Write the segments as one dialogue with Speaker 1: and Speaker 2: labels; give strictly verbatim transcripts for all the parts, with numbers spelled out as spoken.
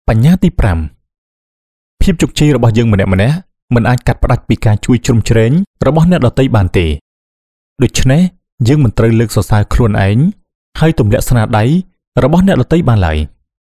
Speaker 1: បញ្ញាទីប្រាំភាពជោគជ័យរបស់យើងម្នាក់ម្នាក់មិនអាចកាត់ផ្តាច់ពីការជួយជ្រោមជ្រែងរបស់អ្នកដទៃបានទេដូច្នេះយើងមិនត្រូវលើកសរសើរខ្លួនឯងហើយទម្លាក់ស្នាដៃរបស់អ្នកដទៃបានឡើយ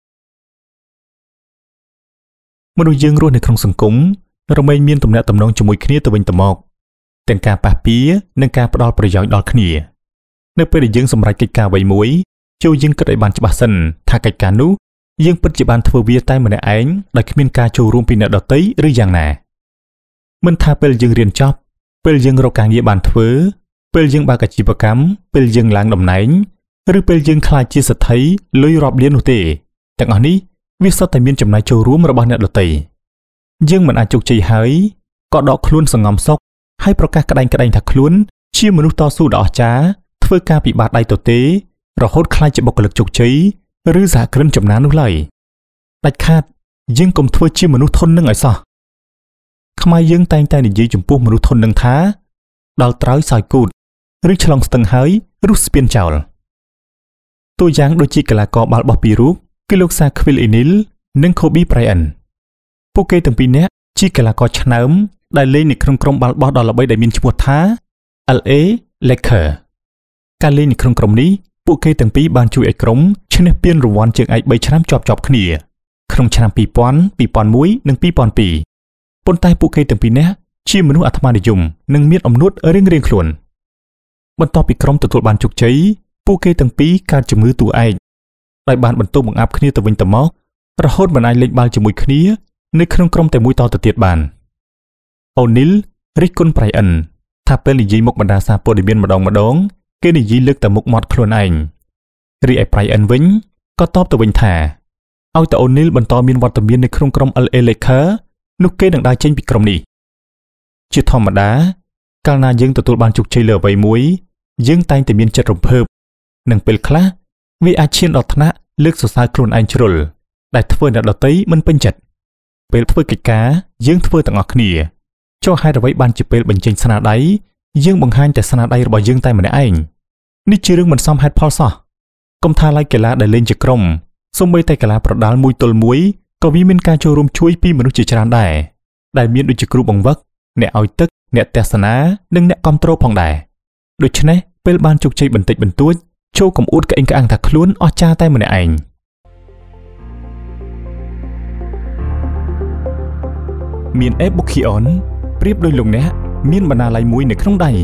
Speaker 1: មនុស្សយើងរស់នៅក្នុងសង្គមរមែងមានទំនាក់ទំនងជាមួយគ្នាទៅវិញទៅមកទាំងការប៉ះពាល់និងការផ្ដល់ប្រយោជន៍ដល់គ្នានៅពេលដែលយើងសម្រេចកិច្ចការអ្វីមួយចូលយើងគិតឲ្យបានច្បាស់សិនថាកិច្ចការនោះយើងពិតជាបានធ្វើវាតែម្នាក់ឯងដោយគ្មានការចូលរួមពីអ្នកដទៃឬយ៉ាងណាមិនថាពេលយើងរៀនចប់ពេលយើងរកការងារបានធ្វើពេលយើងបើកអាជីវកម្មពេលយើងឡើងតំណែងឬពេលយើងក្លាយជាសេដ្ឋីលុយរាប់លាននោះទេទាំងអស់នេះវាសុទ្ធតែមានចំណាយចូលរួមរបស់អ្នកដទៃយើងមិនអាចជោគជ័យហើយក៏ដកខ្លួនសង្ងំសុខហើយប្រកាសក្តែងក្តែងថាខ្លួនជាមនុស្សតស៊ូដ៏អស្ចារ្យធ្វើការពិបាកដៃទទេរហូតក្លាយជាបុគ្គលិកជោគជ័យឬសហគ្រិនចំណាននោះឡើយដាច់ខាតយើងកុំធ្វើជាមនុស្សធន់នឹងឲ្យសោះខ្មែរយើងតែងតែនិយាយចំពោះមនុស្សធន់នឹងថាដល់ត្រើយសោយគូតឬឆ្លងស្ទឹងហើយរុះស្ពានចោលតួយ៉ាងដូចជាកីឡាករបាល់បោះពីររូបគឺលោកសាខ្វីលអ៊ីនីលនិងខូប៊ីប្រៃអិនពួកគេទាំងពីរនាក់ជាកីឡាករឆ្នើមដែលលេងនៅក្នុងក្រុមបាល់បោះដ៏ល្បីដែលមានឈ្មោះថា แอล เอ Lakers ការលេងនៅក្នុងក្រុមនេះពួកគេទាំងពីរបានជួយឲ្យក្រុមឈ្នះពានរង្វាន់ជើងឯកបីឆ្នាំជាប់ៗគ្នាក្នុងឆ្នាំពីរពាន់ ពីរពាន់មួយ និងពីរពាន់ពីរប៉ុន្តែពួកគេទាំងពីរនាក់ជាមនុស្សអាត្មានិយមនិងមានអំនួតរៀងៗខ្លួនបន្ទាប់ពីក្រុមទទួលបានជោគជ័យពួកគេទាំងពីរកើតជំងឺតួឯកដោយបានបន្ទោសបង្អាប់គ្នាទៅវិញទៅមករហូតមិនអាចលេងបាល់ជាមួយគ្នានៅក្នុងក្រុមតែមួយតទៅទៀតបានអូនីលរិះគន់ប្រៃអិនថាពេលនិយាយមុខបណ្ដាសារព័ត៌មានម្ដងម្ដងគេនិយាយលើកតែមុខមាត់ខ្លួនឯងរីឯប្រៃអិនវិញក៏តបទៅវិញថាឲ្យតែអូនីលបន្តមានវត្តមាននៅក្នុងក្រុម แอล เอ Lakers នោះគេនឹងដើរចេញពីក្រុមនេះជាធម្មតាកាលណាយើងទទួលបានជោគជ័យលើអ្វីមួយយើងតែងតែមានចិត្តរំភើបនិងពេលខ្លះវាអាចឈានដល់ថ្នាក់លើកសរសើរខ្លួនឯងជ្រុលដែលធ្វើអ្នកដទៃមិនពេញចិត្តពេលធ្វើកិច្ចការយើងធ្វើទាំងអស់គ្នាចុះហេតុអ្វីបានជាពេលបញ្ចេញស្នាដៃយើងបង្ហាញតែស្នាដៃរបស់យើងតែម្នាក់ឯងនេះជារឿងមិនសមហេតុផលសោះកុំថាឡើយកីឡាដែលលេងជាក្រុមសូម្បីតែកីឡាប្រដាល់មួយទល់មួយក៏វាមានការចូលរួមជួយពីមនុស្សជាច្រើនដែរដែលមានដូចជាគ្រូបង្វឹកអ្នកឲ្យទឹកអ្នកទស្សនានិងអ្នកគាំទ្រផងដែរដូច្នេះពេលបានជោគជ័យបន្តិចបន្តួចចូលកុំអួតក្អេងក្អាងថាខ្លួនអស្ចារ្យតែម្នាក់ឯងមានអេប៊ូខីអនប្រៀបដូចលោកអ្នកមានបណ្ណាល័យមួយនៅក្នុងដៃ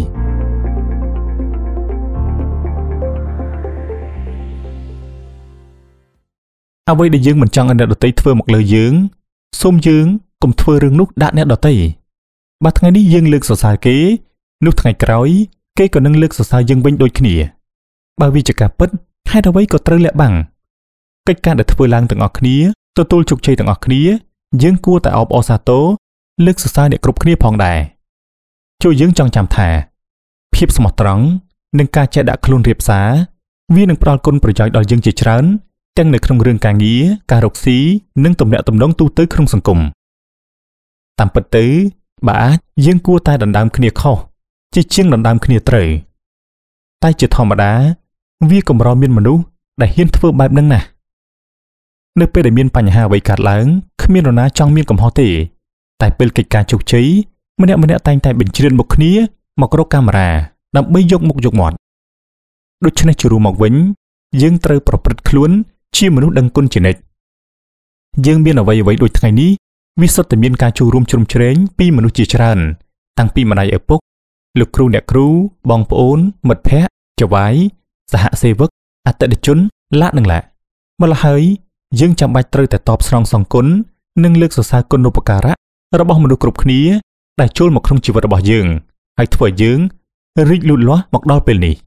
Speaker 1: អ្វីដែលយើងមិនចង់ឲ្យអ្នកដទៃធ្វើមកលើយើងសូមយើងកុំធ្វើរឿងនោះដាក់អ្នកដទៃបើថ្ងៃនេះយើងលើកសរសើរគេនោះថ្ងៃក្រោយគេក៏នឹងលើកសរសើរយើងវិញដូចគ្នាបើវាជាការពិតហេតុអ្វីក៏ត្រូវលាក់បាំងកិច្ចការដែលធ្វើឡើងទាំងអស់គ្នាទទួលជោគជ័យទាំងអស់គ្នាយើងគួរតែអបអរសាទរលើកសរសើរអ្នកគ្រប់គ្នាផងដែរចូលយើងចង់ចាំថាភាពស្មោះត្រង់និងការចេះដាក់ខ្លួនរៀបសារវានឹងផ្ដល់គុណប្រយោជន៍ដល់យើងជាច្រើនទាំងនៅក្នុងរឿងការងារការរកស៊ីនិងទំនាក់ទំនងទូទៅក្នុងសង្គមតាមពិតទៅបើអាចយើងគួរតែដណ្ដើមគ្នាខុសជាជាងដណ្ដើមគ្នាត្រូវតែជាធម្មតាវាកម្រមានមនុស្សដែលហ៊ានធ្វើបែបហ្នឹងណាស់នៅពេលដែលមានបញ្ហាអ្វីកើតឡើងគ្មាននរណាចង់មានកំហុសទេតែពេលកិច្ចការជោគជ័យម្នាក់ម្នាក់តែងតែបញ្ជ្រានមុខគ្នាមករកកាមេរ៉ាដើម្បីយកមុខយកមាត់ដូច្នេះជារួមមកវិញយើងត្រូវប្រព្រឹត្តខ្លួនជាមនុស្សដឹងគុណជានិច្ចយើងមានអ្វីអ្វីដូចថ្ងៃនេះវាសុទ្ធតែមានការចូលរួមជ្រោមជ្រែងពីមនុស្សជាច្រើនតាំងពីម្ដាយឪពុកលោកគ្រូអ្នកគ្រូបងប្អូនមិត្តភ័ក្តិចៅហ្វាយសហសេវកអតិថិជនឡាក់នឹងឡាក់ម្ល៉េះហើយយើងចាំបាច់ត្រូវតែតបស្នងសងគុណនិងលើកសរសើរគុណូបការៈរបស់មនុស្សគ្រប់គ្នាដែលចូលមកក្នុងជីវិតរបស់យើងហើយធ្វើឲ្យយើងរីកលូតលាស់មកដល់ពេលនេះ